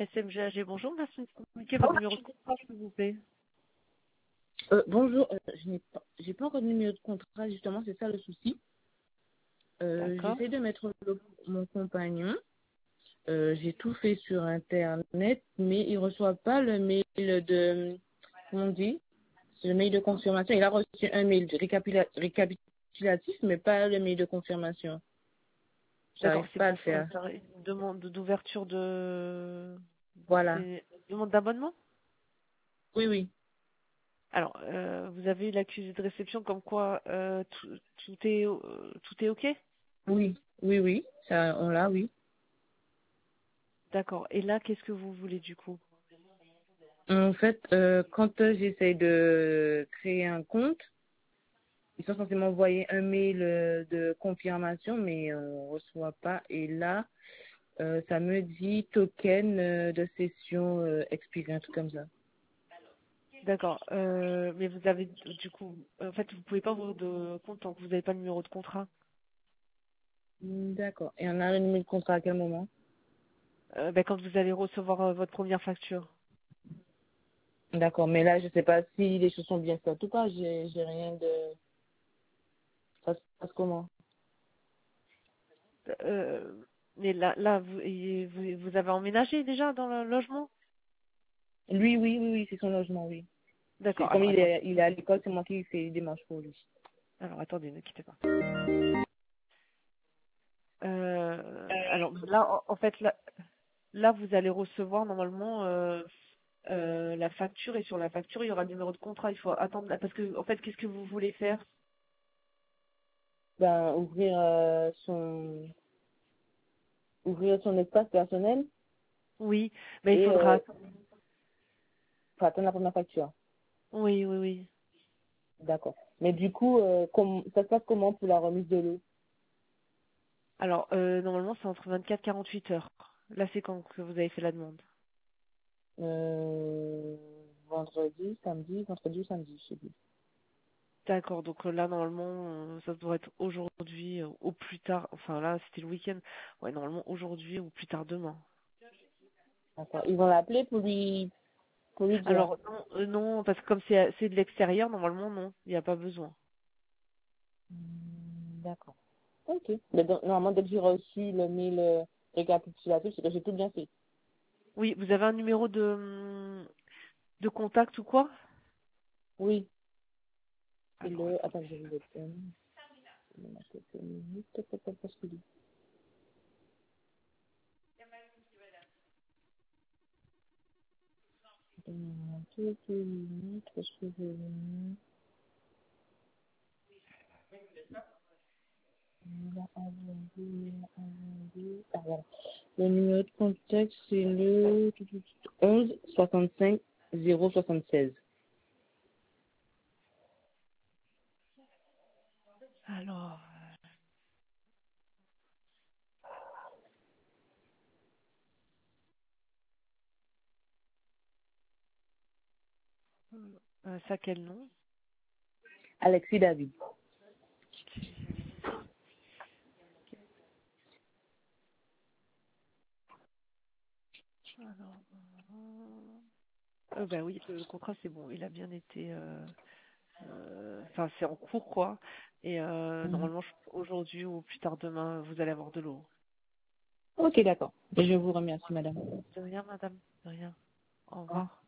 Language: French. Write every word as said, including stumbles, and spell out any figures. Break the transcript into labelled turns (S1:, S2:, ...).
S1: S M G A G, bonjour, merci de communiquer votre numéro de contrat, s'il vous plaît.
S2: Euh, bonjour, euh, je n'ai pas, j'ai pas encore de numéro de contrat, justement, c'est ça le souci. Euh,
S1: D'accord.
S2: j'essaie de mettre le- mon compagnon. Euh, j'ai tout fait sur Internet, mais il reçoit pas le mail de, comment on dit, le mail de confirmation. Il a reçu un mail de récapitula- récapitulatif, mais pas le mail de confirmation.
S1: D'accord,
S2: J'arrive
S1: c'est
S2: pas à
S1: pour
S2: le
S1: euh,
S2: faire.
S1: faire une demande d'ouverture de...
S2: Voilà.
S1: C'est une demande d'abonnement.
S2: Oui, oui.
S1: Alors, euh, vous avez eu l'accusé de réception comme quoi euh, tout, tout est euh, tout est OK.
S2: Oui, oui, oui. Ça, on l'a, oui.
S1: D'accord. Et là, qu'est-ce que vous voulez du coup?
S2: En fait, euh, quand euh, j'essaie de créer un compte, ils sont censés m'envoyer un mail euh, de confirmation, mais on ne reçoit pas. Et là, euh, ça me dit token euh, de session euh, expiré, un truc comme ça.
S1: D'accord. Euh, mais vous avez du coup, en fait, vous pouvez pas ouvrir de compte tant que vous n'avez pas le numéro de contrat.
S2: Hmm, d'accord. Et on a le numéro de contrat à quel moment?
S1: Euh, ben, quand vous allez recevoir euh, votre première facture.
S2: D'accord. Mais là, je sais pas si les choses sont bien faites. En tout cas, j'ai j'ai rien de... Ça se passe comment?
S1: Euh, mais là, là, vous, et vous, vous avez emménagé déjà dans le logement?
S2: Lui, oui, oui, oui, c'est son logement, oui. C'est
S1: D'accord.
S2: comme
S1: Alors
S2: il
S1: attendez.
S2: est, il est à l'école, c'est moi qui fais les démarches pour lui.
S1: Alors attendez, ne quittez pas. Euh, alors là, en, en fait, là, là, vous allez recevoir normalement euh, euh, la facture et sur la facture, il y aura le numéro de contrat. Il faut attendre là, parce que en fait, qu'est-ce que vous voulez faire?
S2: Ben, ouvrir euh, son ouvrir son espace personnel
S1: Oui, mais il
S2: et
S1: faudra
S2: euh,
S1: attendre.
S2: faut attendre la première facture.
S1: Oui, oui, oui.
S2: D'accord. Mais du coup, euh, com- ça se passe comment pour la remise de l'eau?
S1: Alors euh, normalement, c'est entre vingt-quatre et quarante-huit heures. Là, c'est quand que vous avez fait la demande.
S2: euh, Vendredi, samedi, vendredi ou samedi, je sais plus.
S1: D'accord, donc euh, là normalement euh, ça doit être aujourd'hui euh, au plus tard, enfin là c'était le week-end, ouais normalement aujourd'hui ou plus tard demain.
S2: D'accord. Ils vont l'appeler pour lui pour lui dire.
S1: Alors non, euh, non parce que comme c'est c'est de l'extérieur, normalement non, il n'y a pas besoin.
S2: Hmm, d'accord. Ok. Mais donc, normalement, dès que j'ai reçu le mail euh, récapitulatif, c'est que j'ai tout bien fait.
S1: Oui, vous avez un numéro de hum, de contact ou quoi?
S2: Oui. C'est
S1: Alors
S2: le...
S1: attendez.
S2: Attends, je vais vous le donne. Je vais mettre quelques minutes, peut-être, peut-être, parce que- Euh, quelques minutes, parce que je... La envoyé, envoyé. Ah, voilà. Le numéro de contact, c'est le onze soixante-cinq zéro soixante-seize.
S1: Alors euh, ça quel nom?
S2: Alexis David.
S1: Alors euh, bah oui, le contrat c'est bon, il a bien été euh, euh, enfin c'est en cours quoi. Et euh,
S2: Mhm.
S1: normalement je- aujourd'hui ou plus tard demain vous allez avoir de l'eau.
S2: Ok, d'accord. Et je vous remercie, madame.
S1: De rien, madame. De rien. Au
S2: Au revoir.
S1: revoir.